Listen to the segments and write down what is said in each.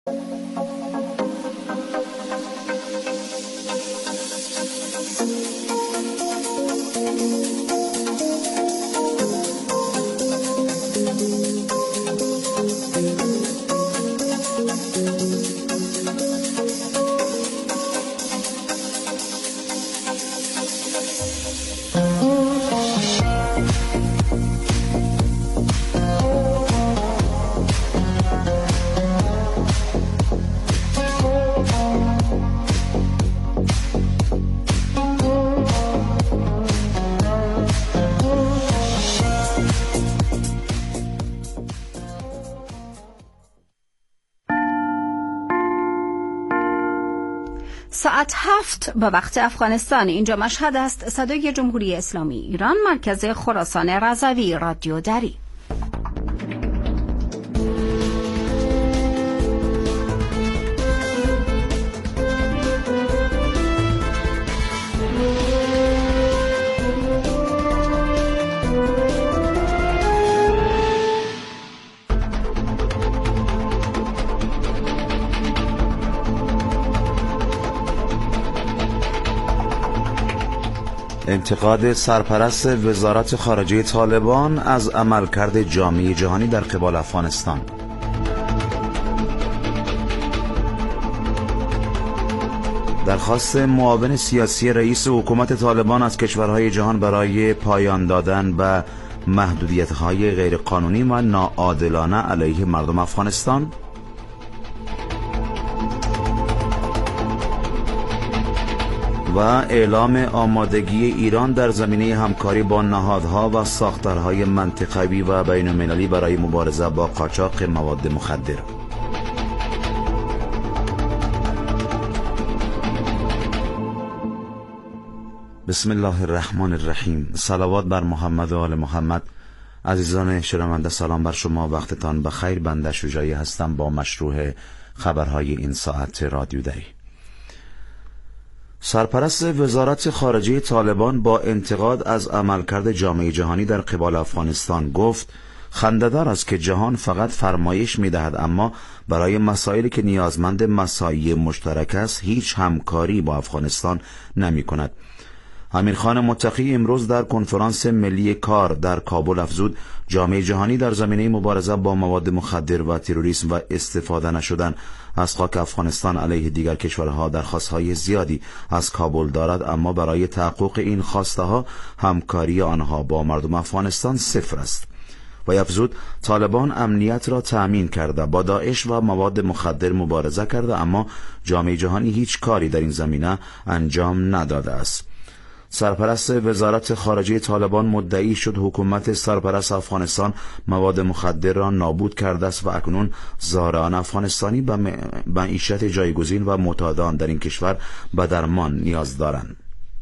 ساعت 7 به وقت افغانستان. اینجا مشهد است. صدای جمهوری اسلامی ایران، مرکز خراسان رضوی، رادیو دری. انتقاد سرپرست وزارت خارجه طالبان از عملکرد جامعه جهانی در قبال افغانستان. درخواست معاون سیاسی رئیس حکومت طالبان از کشورهای جهان برای پایان دادن به محدودیت‌های غیرقانونی و ناعادلانه علیه مردم افغانستان. و اعلام آمادگی ایران در زمینه همکاری با نهادها و ساختارهای منطقوی و بین‌المللی برای مبارزه با قاچاق مواد مخدر. بسم الله الرحمن الرحیم. صلوات بر محمد و آل محمد. عزیزان شنونده، سلام بر شما، وقتتان بخیر. بنده شجاعی هستم با مشروع خبرهای این ساعت رادیو دری. سرپرست وزارت خارجه طالبان با انتقاد از عملکرد جامعه جهانی در قبال افغانستان گفت خنده‌دار است که جهان فقط فرمایش می‌دهد اما برای مسائلی که نیازمند مساعی مشترک است هیچ همکاری با افغانستان نمی‌کند. امیرخان متقی امروز در کنفرانس ملی کار در کابل افزود جامعه جهانی در زمینه مبارزه با مواد مخدر و تروریسم و استفاده نشدن از خاک افغانستان علیه دیگر کشورها درخواست‌های زیادی از کابل دارد، اما برای تحقق این خواسته‌ها همکاری آنها با مردم افغانستان صفر است. و افزود طالبان امنیت را تأمین کرده، با داعش و مواد مخدر مبارزه کرده، اما جامعه جهانی هیچ کاری در این زمینه انجام نداده است. سرپرست وزارت خارجه طالبان مدعی شد حکومت سرپرست افغانستان مواد مخدر را نابود کرده است و اکنون زائران افغانستانی به معیشت جایگزین و معتادان در این کشور به درمان نیاز دارند.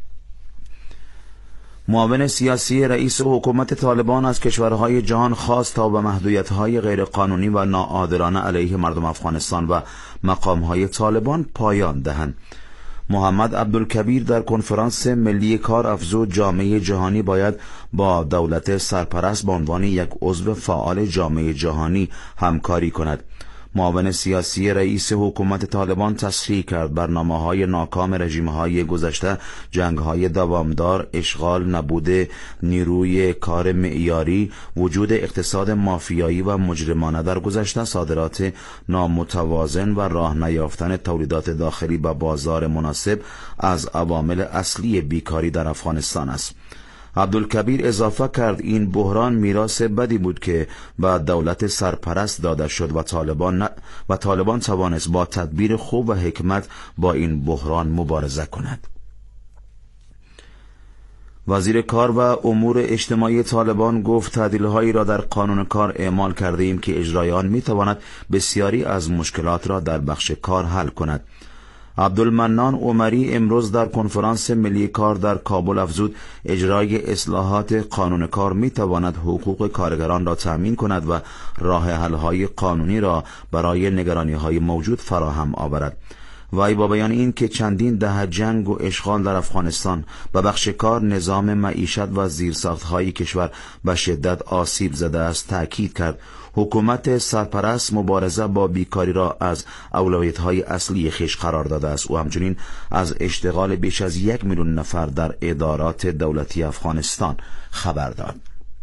معاون سیاسی رئیس حکومت طالبان از کشورهای جهان خواست تا به محدودیت‌های غیرقانونی و ناعادلانه علیه مردم افغانستان و مقام‌های طالبان پایان دهند. محمد عبدالکبیر در کنفرانس ملی کار افزود جامعه جهانی باید با دولت سرپرست به عنوان یک عضو فعال جامعه جهانی همکاری کند. معاون سیاسی رئیس حکومت طالبان تصریح کرد برنامه‌های ناکام رژیم‌های گذشته، جنگ‌های دوامدار، اشغال، نبود نیروی کار معیاری، وجود اقتصاد مافیایی و مجرمانه در گذشته، صادرات نامتوازن و راه نیافتن تولیدات داخلی به بازار مناسب از عوامل اصلی بیکاری در افغانستان است. عبدالکبیر اضافه کرد این بحران میراث بدی بود که به دولت سرپرست داده شد و طالبان توانست با تدبیر خوب و حکمت با این بحران مبارزه کند. وزیر کار و امور اجتماعی طالبان گفت تعدیل‌هایی را در قانون کار اعمال کرده ایم که اجرای آن میتواند بسیاری از مشکلات را در بخش کار حل کند. عبدالمنان عمری امروز در کنفرانس ملی کار در کابل افزود اجرای اصلاحات قانون کار می تواند حقوق کارگران را تأمین کند و راه حل‌های قانونی را برای نگرانی‌های موجود فراهم آورد. وی با بیان این که چندین دهه جنگ و اشغال در افغانستان و بخش کار نظام معیشت و زیرساخت‌های کشور به شدت آسیب زده است تأکید کرد حکومت سرپرست مبارزه با بیکاری را از اولویت‌های اصلی خویش قرار داده است. او همچنین از اشتغال بیش از 1 میلیون نفر در ادارات دولتی افغانستان خبر داد.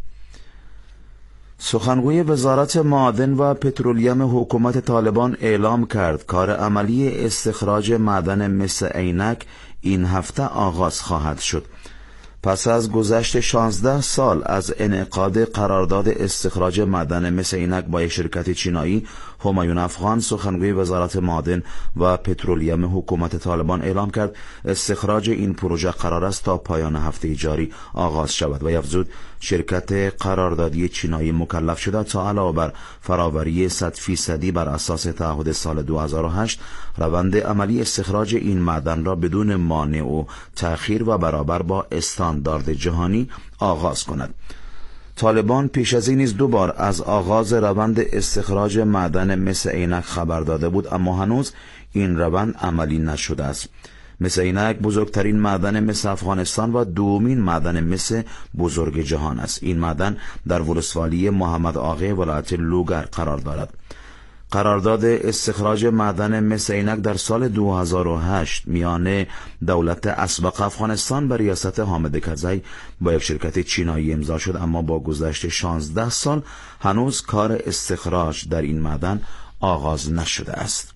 سخنگوی وزارت معادن و پترولیم حکومت طالبان اعلام کرد کار عملی استخراج معدن مس عینک این هفته آغاز خواهد شد. پس از گذشت 16 سال از انعقاد قرارداد استخراج معدن مس عینک با یک شرکت چینایی، همایون افغان، سخنگوی وزارت معادن و پترولیم حکومت طالبان اعلام کرد استخراج این پروژه قرار است تا پایان هفته جاری آغاز شود و افزود شرکت قراردادی چینایی مکلف شده تا علاوه بر فراوری 100% بر اساس تعهد سال 2008 روند عملی استخراج این معدن را بدون مانع و تأخیر و برابر با استاندارد جهانی آغاز کند. طالبان پیش از این نیز 2 بار از آغاز روند استخراج معدن مس عینک خبر داده بود، اما هنوز این روند عملی نشده است. مس عینک بزرگترین معدن مس افغانستان و دومین معدن مس بزرگ جهان است. این معدن در ولسوالی محمد آقای ولایت لوگر قرار دارد. قرارداد استخراج معدن مس عینک در سال 2008 میان دولت اسبق افغانستان به ریاست حامد کرزی با یک شرکت چینایی امضا شد، اما با گذشت 16 سال هنوز کار استخراج در این معدن آغاز نشده است.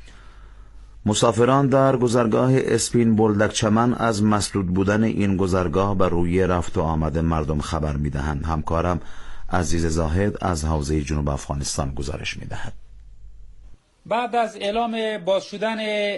مسافران در گذرگاه اسپین بولدک چمن از مسدود بودن این گذرگاه بر روی رفت و آمد مردم خبر می‌دهند. همکارم عزیز زاهد از حوزه جنوب افغانستان گزارش می‌دهد. بعد از اعلام باز شدن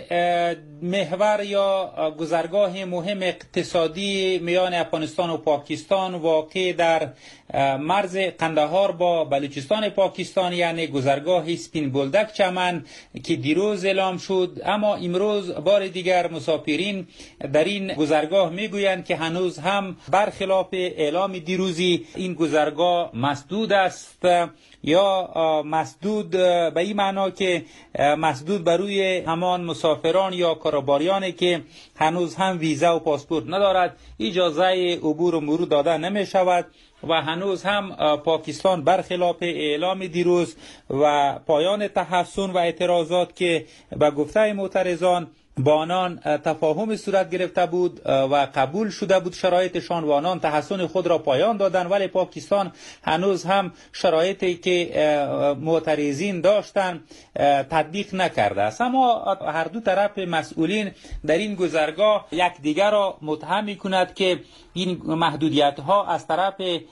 محور یا گذرگاه مهم اقتصادی میان افغانستان و پاکستان واقع در مرز قندهار با بلوچستان پاکستان، یعنی گذرگاه اسپین بولدک چمن که دیروز اعلام شد، اما امروز بار دیگر مسافرین در این گذرگاه میگویند که هنوز هم برخلاف اعلام دیروزی این گذرگاه مسدود است، یا مسدود به این معنا که مسدود بر روی همان مسافران یا کاروباریانی که هنوز هم ویزا و پاسپورت ندارد اجازه عبور و مرور داده نمی شود و هنوز هم پاکستان برخلاف اعلام دیروز و پایان تحسن و اعتراضات که به گفته معترضان با آنان تفاهم صورت گرفته بود و قبول شده بود شرایطشان و آنان تحسن خود را پایان دادن، ولی پاکستان هنوز هم شرایطی که معترضین داشتن تطبیق نکرده است. اما هر دو طرف مسئولین در این گذرگاه یکدیگر را متهم می‌کند که این محدودیت ها از طرف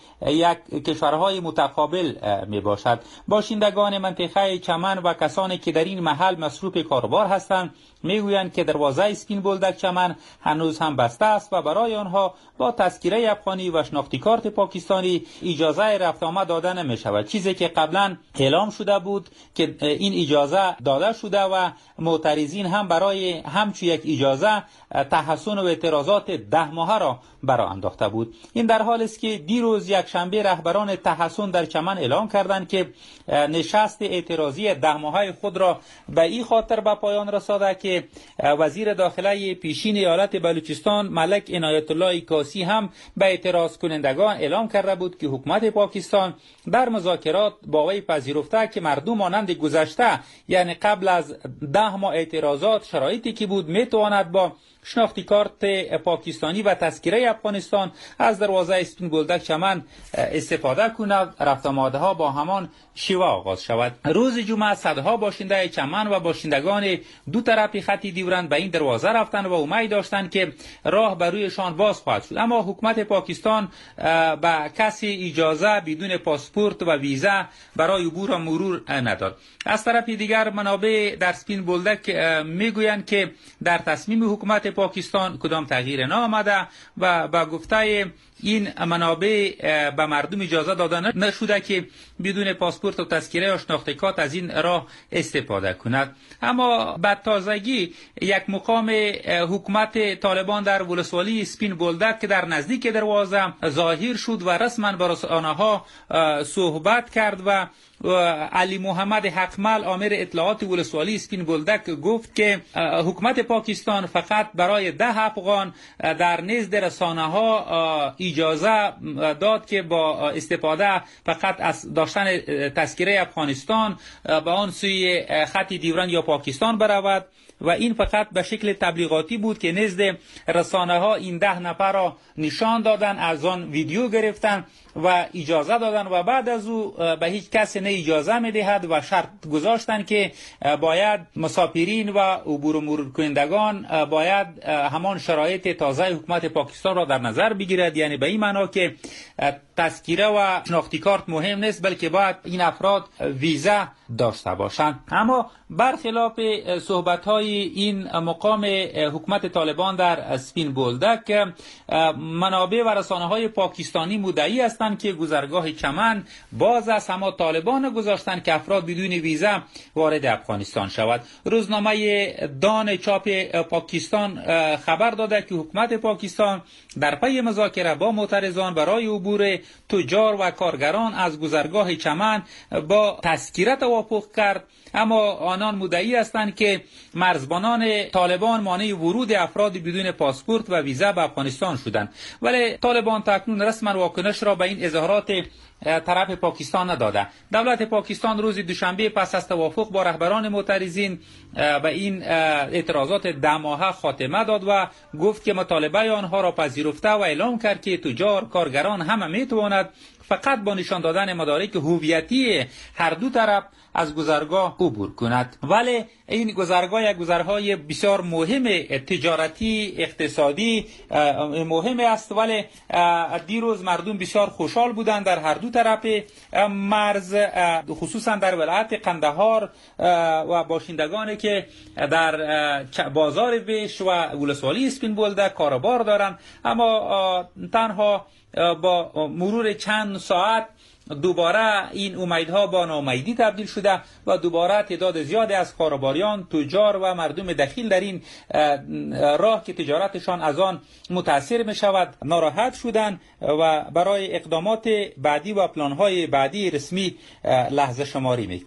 یک کشورهای متقابل می باشد. باشندگان منطقه چمن و کسانی که در این محل مصروف کاروبار هستند میگویند که دروازه اسپین بولدک چمن هنوز هم بسته است و برای آنها با تذکره افغانی و شناختی کارت پاکستانی اجازه رفت آمد داده نمی شود، چیزی که قبلا اعلام شده بود که این اجازه داده شده و معترضین هم برای همچون یک اجازه تحسن و اعتراضات 10 ماهه را برای انداخته بود. این در حالی است که دیروز یک شنبه رهبران تحسن در چمن اعلام کردند که نشست اعتراضی 10 ماهه خود را به این خاطر به پایان رسانده که وزیر داخله پیشین ایالت بلوچستان ملک عنایت الله کاسی هم به اعتراض کنندگان اعلام کرده بود که حکومت پاکستان در مذاکرات با وی پذیرفته که مردم مانند گذشته، یعنی قبل از 10 ماه اعتراضات، شرایطی که بود میتواند با شناختی کارت پاکستانی و تذکره افغانستان از دروازه اسپین بولدک چمن استفاده کند، رفت آمده ها با همان شیوه آغاز شود. روز جمعه صدها باشنده چمن و باشندگان دو طرف خط دیورند به این دروازه رفتند و امید داشتند که راه بر رویشان باز خواهد شد، اما حکومت پاکستان به کسی اجازه بدون پاسپورت و ویزا برای عبور و مرور نداد. از طرف دیگر منابع در اسپین بولدک میگویند که در تصمیم حکومت پاکستان کدام تغییر نآمده و با گفته این منابع به مردم اجازه داده نشده که بدون پاسپورت و تذکره یا شناختی کارت از این راه استفاده کند. اما به تازگی یک مقام حکومت طالبان در ولسوالی اسپین بولدک که در نزدیک دروازه ظاهر شد و رسما با رسانه‌ها صحبت کرد و علی محمد حقمل آمر اطلاعات ولسوالی اسپین بولدک گفت که حکومت پاکستان فقط برای 10 افغان در نزد رسانه‌ها اجازه داد که با استفاده فقط از داشتن تذکره افغانستان به آن سوی خط دیورند یا پاکستان برود و این فقط به شکل تبلیغاتی بود که نزد رسانه‌ها این 10 نفر را نشان دادن، از آن ویدیو گرفتن و اجازه دادن و بعد از او به هیچ کسی نه اجازه میدهد و شرط گذاشتن که باید مسافرین و عبور و مرور کنندگان باید همان شرایط تازه حکومت پاکستان را در نظر بگیرد، یعنی به این معنا که تذکره و شناختی کارت مهم نیست بلکه باید این افراد ویزا داشته باشند. اما برخلاف صحبت‌های این مقام حکومت طالبان در اسپین بولدک، منابع و رسانه‌های پاکستانی مدعی هستند که گذرگاه چمن باز است، اما طالبان گذاشتن که افراد بدون ویزا وارد افغانستان شود. روزنامه دان چاپ پاکستان خبر داده که حکومت پاکستان در پی مذاکره با معترضان برای عبور تجار و کارگران از گذرگاه چمن با تذکره توافق کرد، اما آنان مدعی هستند که مرزبانان طالبان مانع ورود افراد بدون پاسپورت و ویزا به افغانستان شدند، ولی طالبان تاکنون رسما واکنش را به این اظهارات طرف پاکستان نداده. دولت پاکستان روز دوشنبه پس از توافق با رهبران معترضین به این اعتراضات 10 ماهه خاتمه داد و گفت که مطالبه آنها را پذیرفته و اعلام کرد که تجار کارگران همه میتواند فقط با نشان دادن مدارک هویتی هر دو طرف از گذرگاه عبور کند. ولی این گذرگاه یک گذرهای بسیار مهم تجارتی اقتصادی مهم است، ولی دیروز مردم بسیار خوشحال بودند در هر دو طرف مرز، خصوصا در ولایت قندهار و باشندگانی که در بازار ویش و ولسوالی اسپین بولدک کاروبار دارند، اما تنها با مرور چند ساعت دوباره این امیدها با ناامیدی تبدیل شده و دوباره تعداد زیادی از کاروباریان، تجار و مردم دخیل در این راه که تجارتشان از آن متاثر می شود ناراحت شدند و برای اقدامات بعدی و پلانهای بعدی رسمی لحظه شماری می.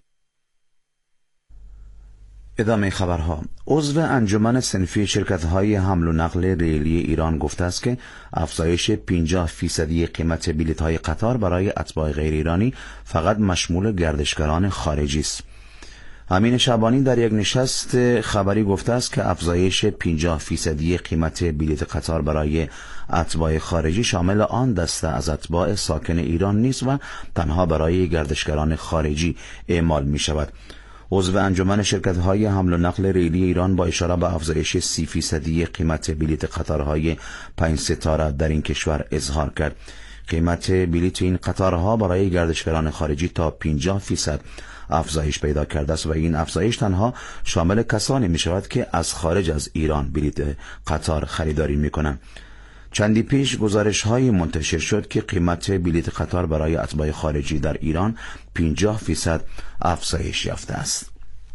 ادامه خبرها. عضو انجمن صنفی شرکت‌های حمل و نقل ریلی ایران گفته است که افزایش 50% قیمت بلیط‌های قطار برای اتباع غیر ایرانی فقط مشمول گردشگران خارجی است. امین شعبانی در یک نشست خبری گفته است که افزایش 50% قیمت بلیط قطار برای اتباع خارجی شامل آن دسته از اتباع ساکن ایران نیست و تنها برای گردشگران خارجی اعمال می شود. عضو انجمن شرکت‌های حمل و نقل ریلی ایران با اشاره به افزایش 30% قیمت بلیط قطارهای 5 ستاره در این کشور اظهار کرد. قیمت بلیط این قطارها برای گردشگران خارجی تا 50% افزایش پیدا کرده است و این افزایش تنها شامل کسانی می شود که از خارج از ایران بلیط قطار خریداری می کنند. چندی پیش گزارش‌های منتشر شد که قیمت بلیط قطار برای اتباع خارجی در ایران 50% افزایش یافته است.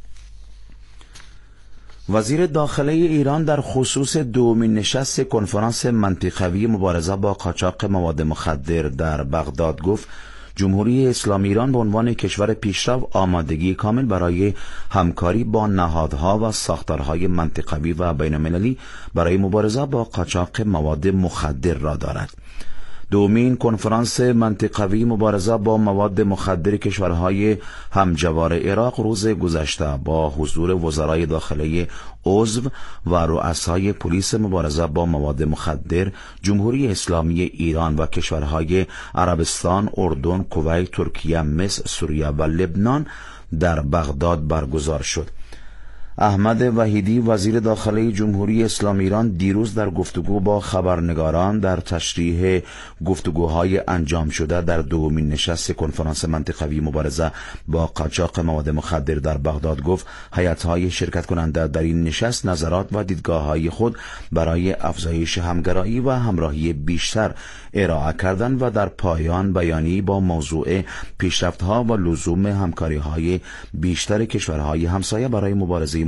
وزیر داخله ایران در خصوص دومین نشست کنفرانس منطقوی مبارزه با قاچاق مواد مخدر در بغداد گفت جمهوری اسلامی ایران به عنوان کشور پیشرو آمادگی کامل برای همکاری با نهادها و ساختارهای منطقوی و بین‌المللی برای مبارزه با قاچاق مواد مخدر را دارد. دومین کنفرانس منطقوی مبارزه با مواد مخدر کشورهای همجوار عراق روز گذشته با حضور وزرای داخله عضو و رؤسای پلیس مبارزه با مواد مخدر جمهوری اسلامی ایران و کشورهای عربستان، اردن، کویت، ترکیه، مصر، سوریه و لبنان در بغداد برگزار شد. احمد وحیدی وزیر داخله جمهوری اسلامی ایران دیروز در گفتگو با خبرنگاران در تشریح گفتگوهای انجام شده در دومین نشست کنفرانس منطقوی مبارزه با قاچاق مواد مخدر در بغداد گفت هیئت‌های شرکت کننده در این نشست نظرات و دیدگاه‌های خود برای افزایش همگرایی و همراهی بیشتر ارائه کردند و در پایان بیانیه‌ای با موضوع پیشرفت‌ها و لزوم همکاری‌های بیشتر کشورهای همسایه برای مبارزه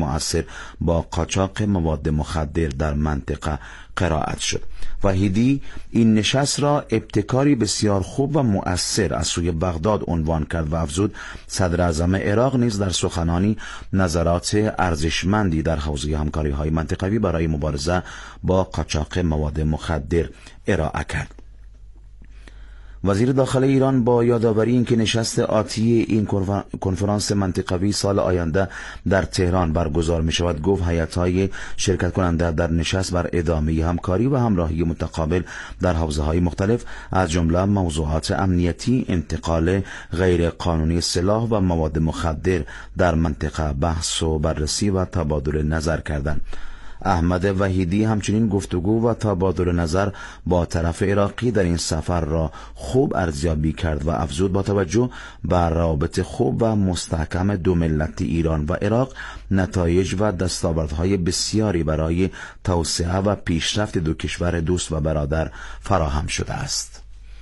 مؤثر با قاچاق مواد مخدر در منطقه قرائت شد. وحیدی این نشست را ابتکاری بسیار خوب و مؤثر از سوی بغداد عنوان کرد و افزود صدر اعظم عراق نیز در سخنانی نظرات ارزشمندی در حوزه همکاری‌های منطقوی برای مبارزه با قاچاق مواد مخدر ارائه کرد. وزیر داخله ایران با یادآوری اینکه نشست آتی این کنفرانس منطقوی سال آینده در تهران برگزار می شود گفت هیئت‌های شرکت کننده در نشست بر ادامه همکاری و همراهی متقابل در حوزه‌های مختلف از جمله موضوعات امنیتی، انتقال غیر قانونی سلاح و مواد مخدر در منطقه بحث و بررسی و تبادل نظر کردند. احمد وحیدی همچنین گفتگو و تبادل نظر با طرف عراقی در این سفر را خوب ارزیابی کرد و افزود با توجه بر روابط خوب و مستحکم دو ملت ایران و عراق نتایج و دستاوردهای بسیاری برای توسعه و پیشرفت دو کشور دوست و برادر فراهم شده است.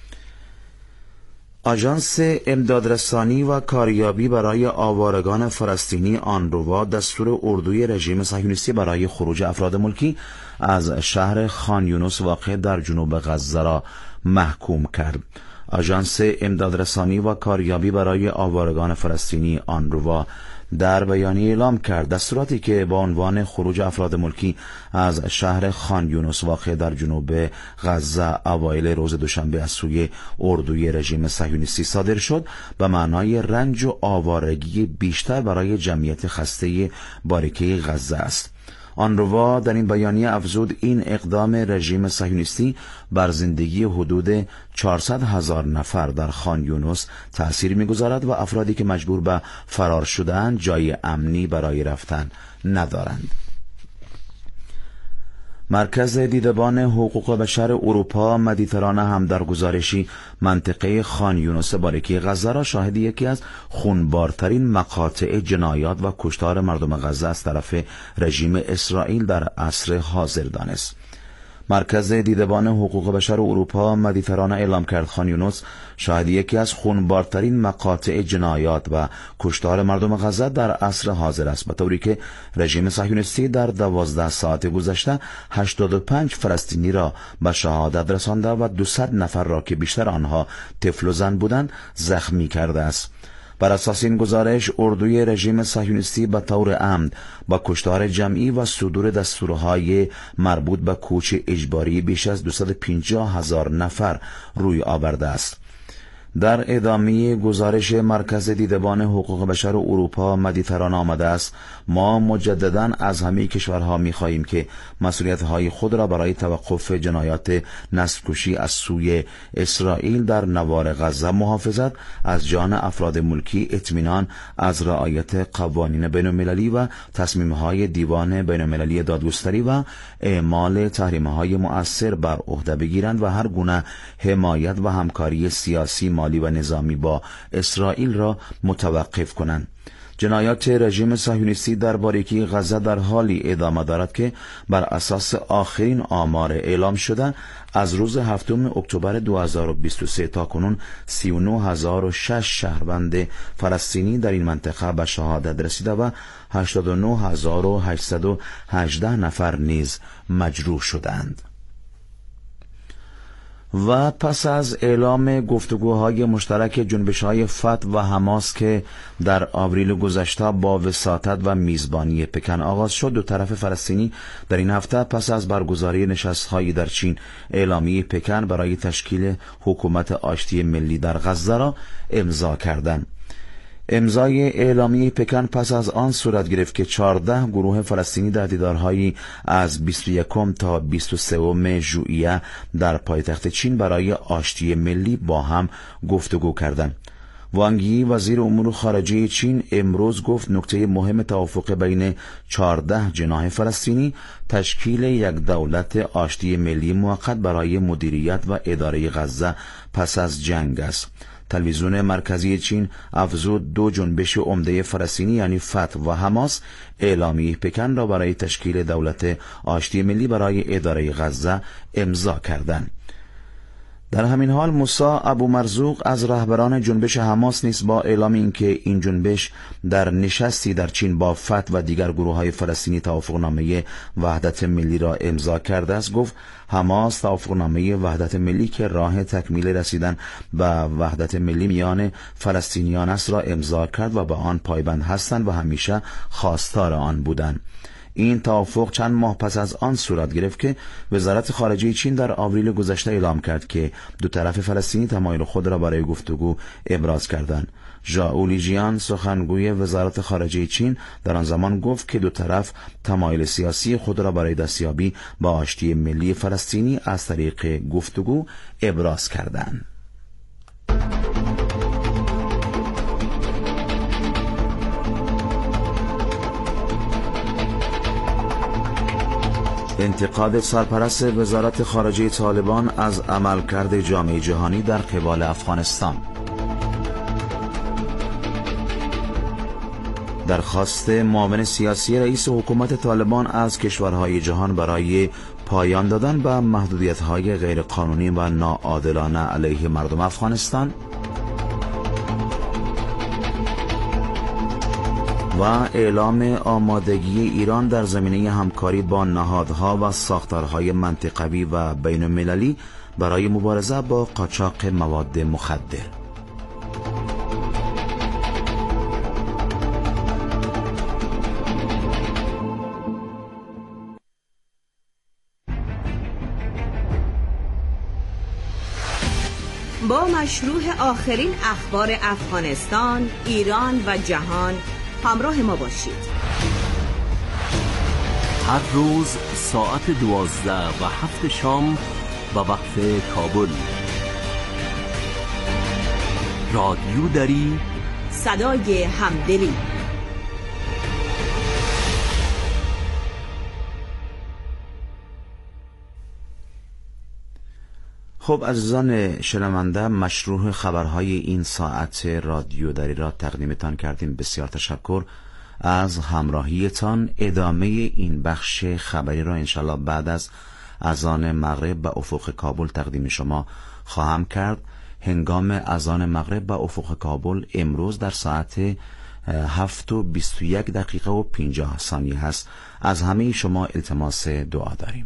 آژانس امدادرسانی و کاریابی برای آوارگان فلسطینی آنروا دستور اردوی رژیم صهیونیستی برای خروج افراد ملکی از شهر خان یونس واقع در جنوب غزه را محکوم کرد. آژانس امدادرسانی و کاریابی برای آوارگان فلسطینی آنروا در بیانیه اعلام کرد دستوراتی که با عنوان خروج افراد ملکی از شهر خان یونس واقع در جنوب غزه اوایل روز دوشنبه از سوی اردوی رژیم صهیونیستی صادر شد به معنای رنج و آوارگی بیشتر برای جمعیت خسته باریکه غزه است. آنروا در این بیانیه افزود این اقدام رژیم صهیونیستی بر زندگی حدود 400,000 نفر در خان یونس تأثیر می‌گذارد و افرادی که مجبور به فرار شدند جای امنی برای رفتن ندارند. مرکز دیدبان حقوق بشر اروپا مدیترانه هم در گزارشی منطقه خان یونس باریکه غزه را شاهد یکی از خونبارترین مقاطع جنایات و کشتار مردم غزه از طرف رژیم اسرائیل در عصر حاضر دانست. مرکز دیدبان حقوق بشر اروپا مدیترانه اعلام کرد خان یونس شاهد یکی از خونبارترین مقاطع جنایات و کشتار مردم غزه در عصر حاضر است، به طوری که رژیم صهیونیستی در 12 ساعت گذشته 85 فلسطینی را به شهادت رسانده و 200 نفر را که بیشتر آنها طفل و زن بودند زخمی کرده است. بر اساس این گزارش اردوی رژیم صهیونیستی به طور عمد با کشتار جمعی و صدور دستورهای مربوط به کوچ اجباری بیش از 250,000 نفر روی آورده است. در ادامه گزارش مرکز دیدبان حقوق بشر اروپا مدیترانه آمده است ما مجددا از همه کشورها می‌خواهیم که مسئولیت‌های خود را برای توقف جنایات نسل‌کشی از سوی اسرائیل در نوار غزه محافظت از جان افراد ملکی، اطمینان از رعایت قوانین بین‌المللی و تصمیم‌های دیوان بین‌المللی دادگستری و اعمال تحریم‌های مؤثر بر عهده بگیرند و هر گونه حمایت و همکاری سیاسی، مالی و نظامی با اسرائیل را متوقف کنند. جنایات رژیم صهیونیستی در باریکه غزه در حالی ادامه دارد که بر اساس آخرین آمار اعلام شده از روز 7 اکتبر 2023 تا کنون 39,006 شهروند فلسطینی در این منطقه به شهادت رسیده و 89,818 نفر نیز مجروح شدند. و پس از اعلام گفتگوهای مشترک جنبش‌های فتح و حماس که در آوریل گذشته با وساطت و میزبانی پکن آغاز شد، دو طرف فلسطینی در این هفته پس از برگزاری نشست‌هایی در چین اعلامیه پکن برای تشکیل حکومت آشتی ملی در غزه را امضا کردند. امضای اعلامیه پکن پس از آن صورت گرفت که 14 گروه فلسطینی در دیدارهایی از 21 تا 23 ژوئیه در پایتخت چین برای آشتی ملی با هم گفتگو کردند. وانگ یی وزیر امور خارجه چین امروز گفت نکته مهم توافق بین 14 جناح فلسطینی تشکیل یک دولت آشتی ملی موقت برای مدیریت و اداره غزه پس از جنگ است. تلویزیون مرکزی چین افزود دو جنبش عمده فلسطینی یعنی فتح و حماس اعلامیه پکن را برای تشکیل دولت آشتی ملی برای اداره غزه امضا کردند. در همین حال موسی ابو مرزوق از رهبران جنبش حماس نیز با اعلام اینکه این جنبش در نشستی در چین با فتح و دیگر گروه‌های فلسطینی توافقنامه وحدت ملی را امضا کرده است، گفت حماس توافقنامه وحدت ملی که راه تکمیل رسیدن به وحدت ملی میان فلسطینیان است را امضا کرد و به آن پایبند هستند و همیشه خواستار آن بودند. این توافق چند ماه پس از آن صورت گرفت که وزارت خارجه چین در آوریل گذشته اعلام کرد که دو طرف فلسطینی تمایل خود را برای گفتگو ابراز کردند. ژائو لیجیان سخنگوی وزارت خارجه چین در آن زمان گفت که دو طرف تمایل سیاسی خود را برای دستیابی به آشتی ملی فلسطینی از طریق گفتگو ابراز کردند. انتقاد سرپرست وزارت خارجه طالبان از عملکرد جامعه جهانی در قبال افغانستان. درخواست معاون سیاسی رئیس حکومت طالبان از کشورهای جهان برای پایان دادن به محدودیت‌های غیرقانونی و ناعادلانه علیه مردم افغانستان و اعلام آمادگی ایران در زمینه همکاری با نهادها و ساختارهای منطقوی و بین المللی برای مبارزه با قاچاق مواد مخدر. با مشروع آخرین اخبار افغانستان، ایران و جهان همراه ما باشید. هر روز ساعت 12:07 شام به وقت کابل. رادیو دری، صدای همدلی. خب عزیزان شنونده، مشروع خبرهای این ساعت رادیو دری را تقدیمتان کردیم. بسیار تشکر از همراهیتان. ادامه این بخش خبری را انشالله بعد از اذان مغرب به افق کابل تقدیم شما خواهم کرد. هنگام اذان مغرب به افق کابل امروز در ساعت 7:21 و 50 ثانیه هست. از همه شما التماس دعا داریم.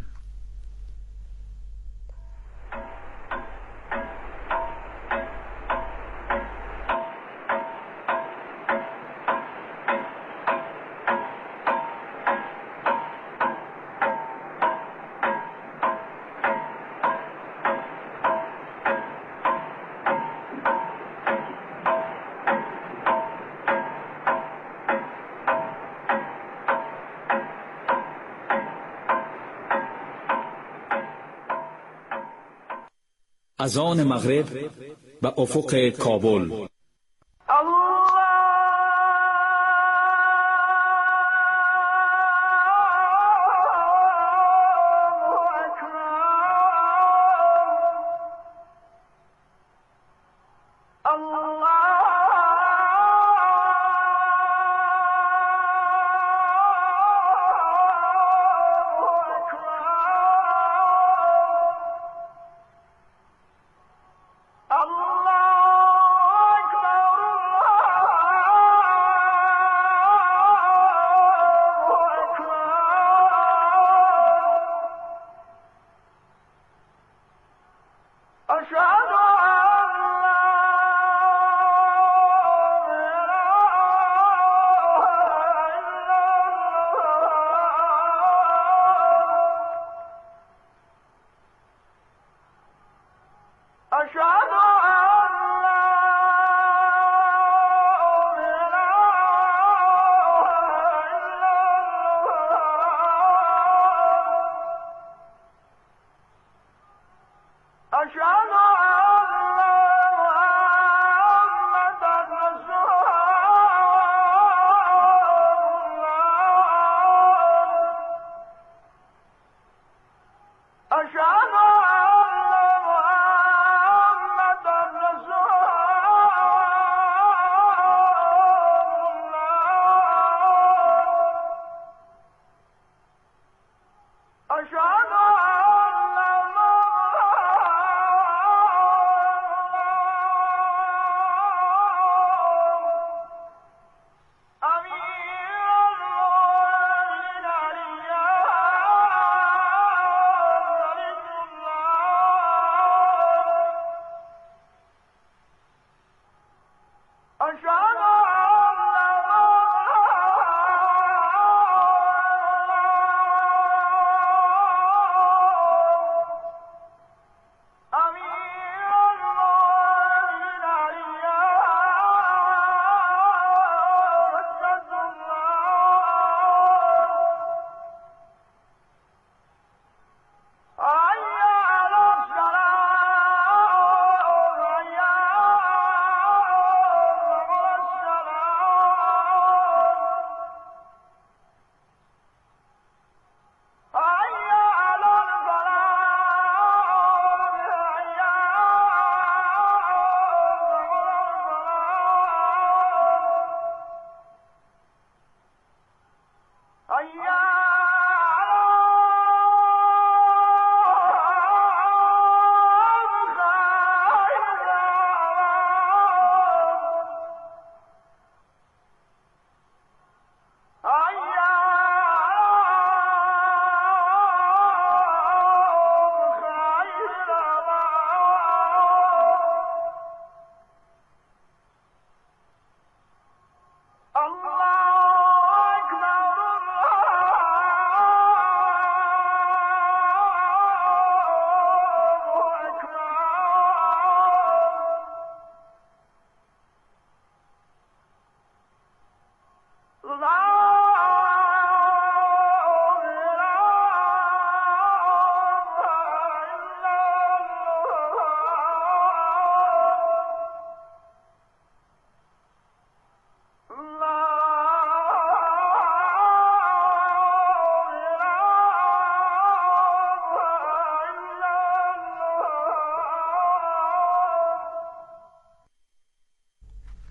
اذان مغرب به افق کابل. Allah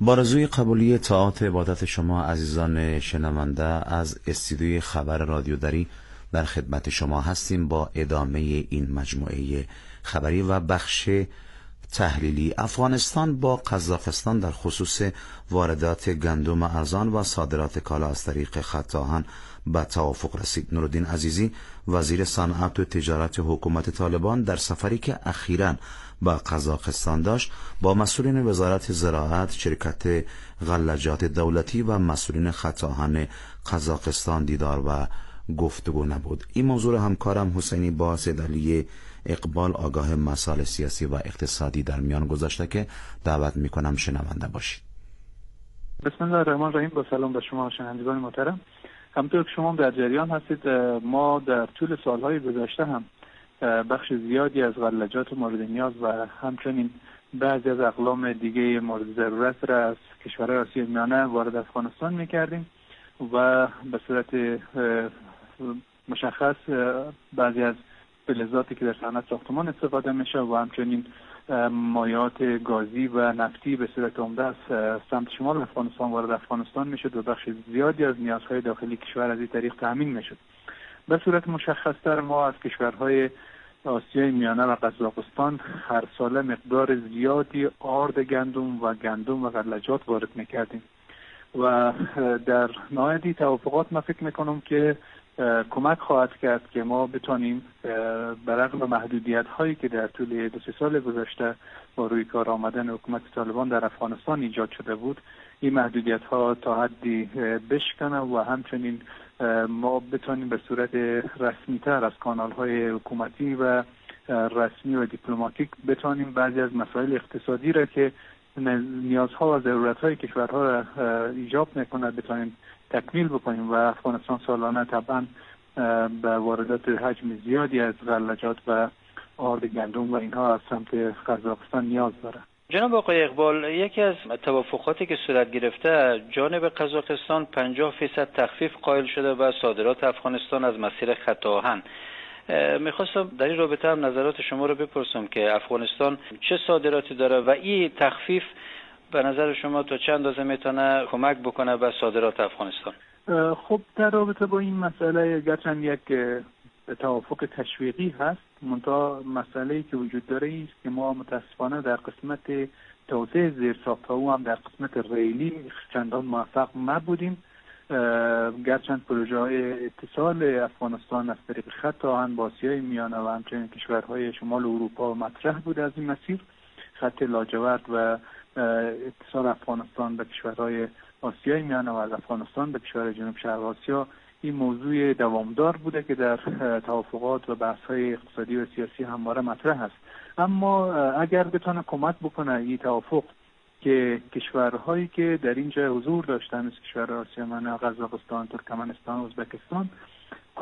با آرزوی قبولی طاعات عبادت شما عزیزان شنونده، از استودیوی خبر رادیو دری در خدمت شما هستیم با ادامه این مجموعه خبری و بخش تحلیلی. افغانستان با قزاقستان در خصوص واردات گندم ارزان و صادرات کالا از طریق خط آهن به توافق رسید. نورالدین عزیزی وزیر صنعت و تجارت حکومت طالبان در سفری که اخیراً به قزاقستان داشت با مسئولین وزارت زراعت، شرکت غلجات دولتی و مسئولین خط آهن قزاقستان دیدار و گفتگو نبود. این موضوع همکارم حسینی با سید علی اقبال آگاه مسائل سیاسی و اقتصادی در میان گذاشته که دعوت میکنم شنونده باشید. بسم الله الرحمن الرحیم. با سلام به شما شنوندگان محترم. همونطور که شما در جریان هستید، ما در طول سالهای گذشته هم بخش زیادی از غلجات مورد نیاز و همچنین بعضی از اقلام دیگه مورد ضرورت را از کشورهای آسیای میانه وارد افغانستان میکردیم و به صورت مشخص بعضی از فلزاتی که در صنعت ساختمان استفاده میشه و همچنین مایعات گازی و نفتی به صورت عمده از سمت شمال افغانستان وارد افغانستان میشد و بخش زیادی از نیازهای داخلی کشور از این طریق تامین میشد. به صورت مشخص‌تر ما از کشورهای آسیای میانه و قزاقستان هر ساله مقدار زیادی آرد گندم و غلجات وارد میکردیم و در نهایت توافقات ما فکر میکنم که کمک خواهد کرد که ما بتونیم برغم محدودیت هایی که در طول 2-3 سال گذشته با روی کار آمدن حکومت طالبان در افغانستان ایجاد شده بود، این محدودیت ها تا حدی بشکنه و همچنین ما بتونیم به صورت رسمی تر از کانال های حکومتی و رسمی و دیپلماتیک بتونیم بعضی از مسائل اقتصادی را که نیازها و ضرورت‌های کشورها را ایجاب میکنه بتونیم تکمیل بکنیم و افغانستان سالانه طبعا به واردات حجم زیادی از غلجات و آرد گندم و اینها از سمت قزاقستان نیاز داره. جناب آقای اقبال، یکی از توافقاتی که صورت گرفته جانب قزاقستان 50% تخفیف قائل شده و صادرات افغانستان از مسیر خط آهن. میخواستم در این رابطه هم نظرات شما رو بپرسم که افغانستان چه صادراتی داره و این تخفیف به نظر شما تا چند اندازه میتونه کمک بکنه به صادرات افغانستان؟ خب در رابطه با این مسئله گرچند یک توافق تشویقی هست، منتها مسئله‌ای که وجود داره است که ما متاسفانه در قسمت توسعه زیرساخت‌ها و هم در قسمت ریلی چندان موفق نبودیم. گرچند پروژه‌های اتصال افغانستان از طریق خط آهن با آسیای میانه و همچنین کشورهای شمال اروپا مطرح بود از این مسیر، خط لاجورد و اتصال افغانستان به کشورهای آسیای میانه و از افغانستان به کشورهای جنوب شرق آسیا، این موضوع دوامدار بوده که در توافقات و بحث‌های اقتصادی و سیاسی همواره مطرح است. اما اگر بتونه کمک بکنه این توافق که کشورهایی که در اینجا حضور داشتن از کشورهای آسیای میانه، قزاقستان، ترکمنستان، ازبکستان